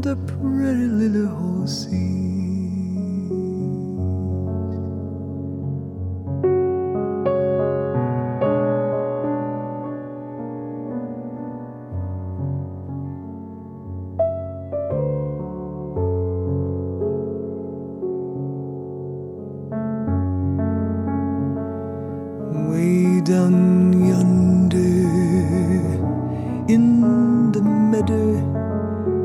the pretty little horses. Way down yonder in the meadow,